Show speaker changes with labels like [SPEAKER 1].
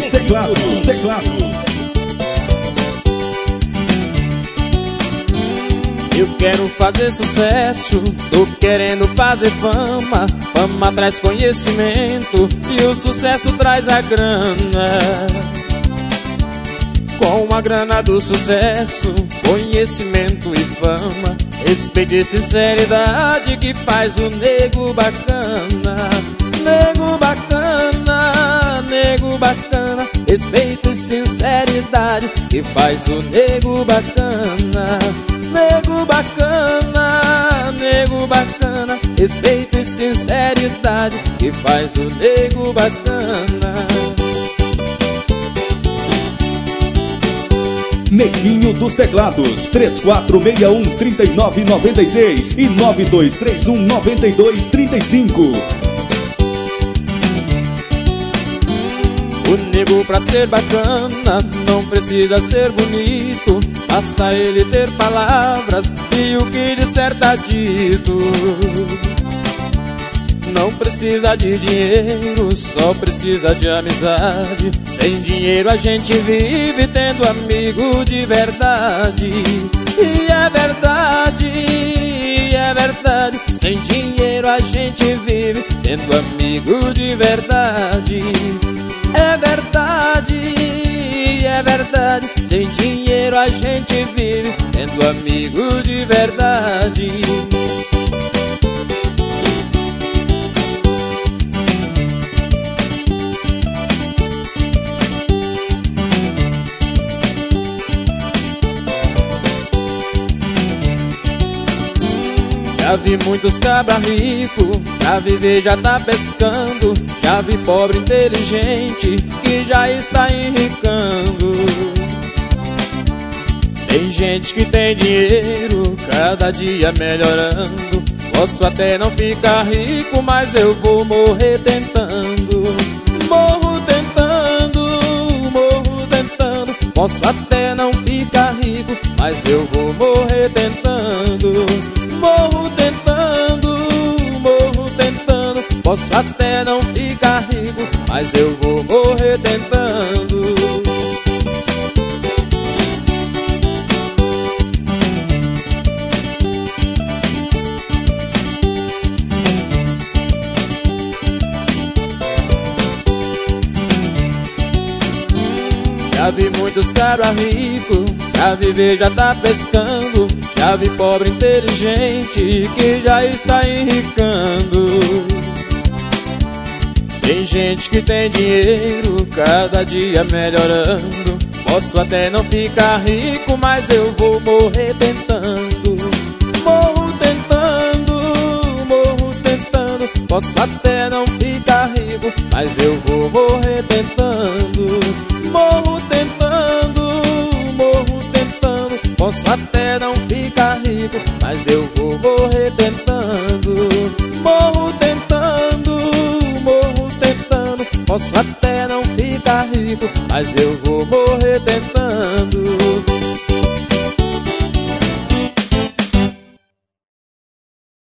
[SPEAKER 1] dos teclados.
[SPEAKER 2] Eu quero fazer sucesso, tô querendo fazer fama. Fama traz conhecimento e o sucesso traz a grana. Com a grana do sucesso, conhecimento e fama, respeito e sinceridade que faz o nego bacana. Nego bacana, nego bacana, respeito e sinceridade que faz o nego bacana. Nego bacana, nego bacana, respeito e sinceridade que faz o nego bacana.
[SPEAKER 1] Neguinho dos teclados, 3461-3996 e 9231-9235.
[SPEAKER 2] O nego pra ser bacana não precisa ser bonito, basta ele ter palavras e o que disser tá dito. Não precisa de dinheiro, só precisa de amizade. Sem dinheiro a gente vive tendo amigo de verdade. E é verdade, é verdade. Sem dinheiro a gente vive tendo amigo de verdade. É verdade, é verdade. Sem dinheiro a gente vive tendo amigo de verdade. Já vi muitos cabra rico, pra viver já tá pescando. Já vi pobre inteligente que já está enricando. Tem gente que tem dinheiro, cada dia melhorando. Posso até não ficar rico, mas eu vou morrer tentando. Morro tentando, morro tentando. Posso até não ficar rico, mas eu vou morrer tentando. Morro tentando, morro tentando. Posso até não ficar rico, mas eu vou morrer tentando. Já vi muitos cabra rico, pra viver já tá pescando. Já vi pobre inteligente que já está enricando. Tem gente que tem dinheiro, cada dia melhorando. Posso até não ficar rico, mas eu vou morrer tentando. Morro tentando, morro tentando. Posso até não ficar rico, mas eu vou morrer tentando. Morro tentando, morro tentando. Posso até não ficar rico, mas eu vou morrer tentando. Morro tentando, morro tentando. Posso até não ficar rico, mas eu vou morrer